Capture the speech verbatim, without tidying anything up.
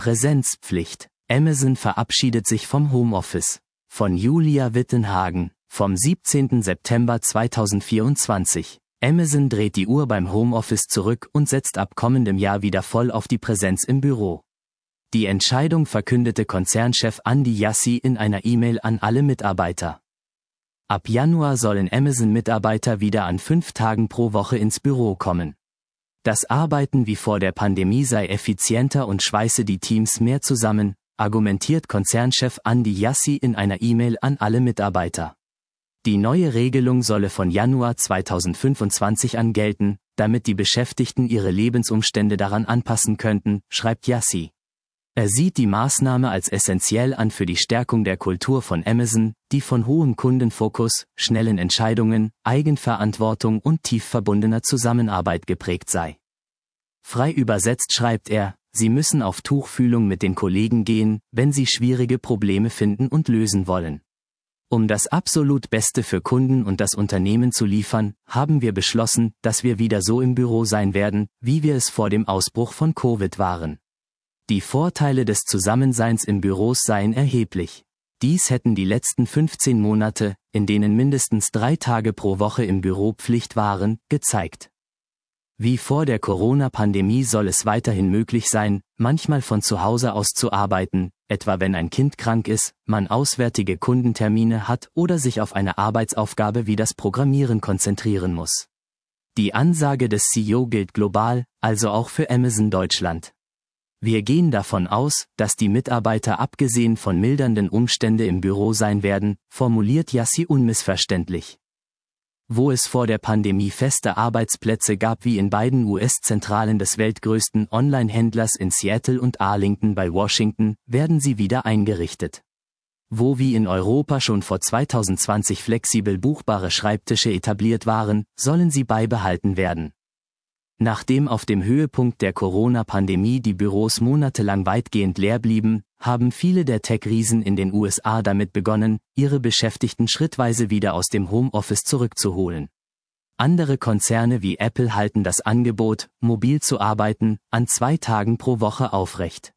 Präsenzpflicht. Amazon verabschiedet sich vom Homeoffice. Von Julia Wittenhagen, vom siebzehnten September zweitausendvierundzwanzig. Amazon dreht die Uhr beim Homeoffice zurück und setzt ab kommendem Jahr wieder voll auf die Präsenz im Büro. Die Entscheidung verkündete Konzernchef Andy Jassy in einer E-Mail an alle Mitarbeiter. Ab Januar sollen Amazon-Mitarbeiter wieder an fünf Tagen pro Woche ins Büro kommen. Das Arbeiten wie vor der Pandemie sei effizienter und schweiße die Teams mehr zusammen, argumentiert Konzernchef Andy Jassy in einer E-Mail an alle Mitarbeiter. Die neue Regelung solle von Januar zweitausendfünfundzwanzig an gelten, damit die Beschäftigten ihre Lebensumstände daran anpassen könnten, schreibt Jassy. Er sieht die Maßnahme als essentiell an für die Stärkung der Kultur von Amazon, die von hohem Kundenfokus, schnellen Entscheidungen, Eigenverantwortung und tief verbundener Zusammenarbeit geprägt sei. Frei übersetzt schreibt er, Sie müssen auf Tuchfühlung mit den Kollegen gehen, wenn Sie schwierige Probleme finden und lösen wollen. Um das absolut Beste für Kunden und das Unternehmen zu liefern, haben wir beschlossen, dass wir wieder so im Büro sein werden, wie wir es vor dem Ausbruch von Covid waren. Die Vorteile des Zusammenseins im Büros seien erheblich. Dies hätten die letzten fünfzehn Monate, in denen mindestens drei Tage pro Woche im Büro Pflicht waren, gezeigt. Wie vor der Corona-Pandemie soll es weiterhin möglich sein, manchmal von zu Hause aus zu arbeiten, etwa wenn ein Kind krank ist, man auswärtige Kundentermine hat oder sich auf eine Arbeitsaufgabe wie das Programmieren konzentrieren muss. Die Ansage des C E O gilt global, also auch für Amazon Deutschland. Wir gehen davon aus, dass die Mitarbeiter abgesehen von mildernden Umstände im Büro sein werden, formuliert Jassy unmissverständlich. Wo es vor der Pandemie feste Arbeitsplätze gab wie in beiden U S-Zentralen des weltgrößten Online-Händlers in Seattle und Arlington bei Washington, werden sie wieder eingerichtet. Wo wie in Europa schon vor zweitausendzwanzig flexibel buchbare Schreibtische etabliert waren, sollen sie beibehalten werden. Nachdem auf dem Höhepunkt der Corona-Pandemie die Büros monatelang weitgehend leer blieben, haben viele der Tech-Riesen in den U S A damit begonnen, ihre Beschäftigten schrittweise wieder aus dem Homeoffice zurückzuholen. Andere Konzerne wie Apple halten das Angebot, mobil zu arbeiten, an zwei Tagen pro Woche aufrecht.